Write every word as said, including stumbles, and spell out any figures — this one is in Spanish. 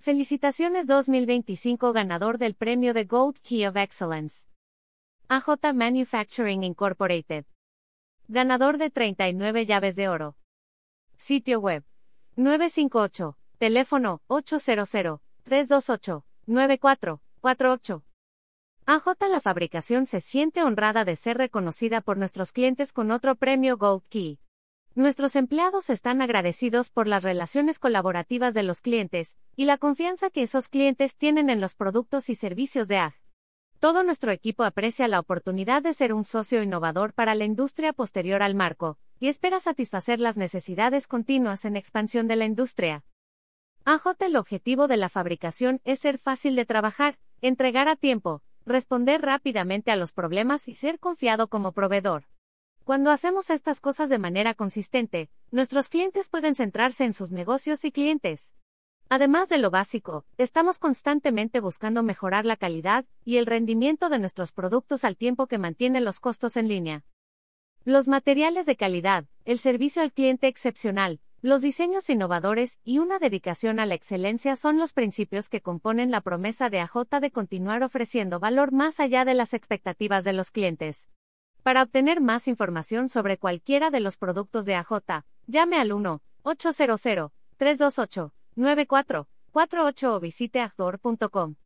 Felicitaciones dos mil veinticinco ganador del premio de Gold Key of Excellence. A J Manufacturing Incorporated. Ganador de treinta y nueve llaves de oro. Sitio web. nueve cinco ocho. Teléfono ocho cero cero, tres dos ocho, nueve cuatro cuatro ocho. A J La fabricación se siente honrada de ser reconocida por nuestros clientes con otro premio Gold Key. Nuestros empleados están agradecidos por las relaciones colaborativas de los clientes y la confianza que esos clientes tienen en los productos y servicios de A G. Todo nuestro equipo aprecia la oportunidad de ser un socio innovador para la industria posterior al marco y espera satisfacer las necesidades continuas en expansión de la industria. A J El objetivo de la fabricación es ser fácil de trabajar, entregar a tiempo, responder rápidamente a los problemas y ser confiado como proveedor. Cuando hacemos estas cosas de manera consistente, nuestros clientes pueden centrarse en sus negocios y clientes. Además de lo básico, estamos constantemente buscando mejorar la calidad y el rendimiento de nuestros productos al tiempo que mantiene los costos en línea. Los materiales de calidad, el servicio al cliente excepcional, los diseños innovadores y una dedicación a la excelencia son los principios que componen la promesa de A J de continuar ofreciendo valor más allá de las expectativas de los clientes. Para obtener más información sobre cualquiera de los productos de A J, llame al uno ocho cero cero, tres dos ocho, nueve cuatro cuatro ocho o visite agdor punto com.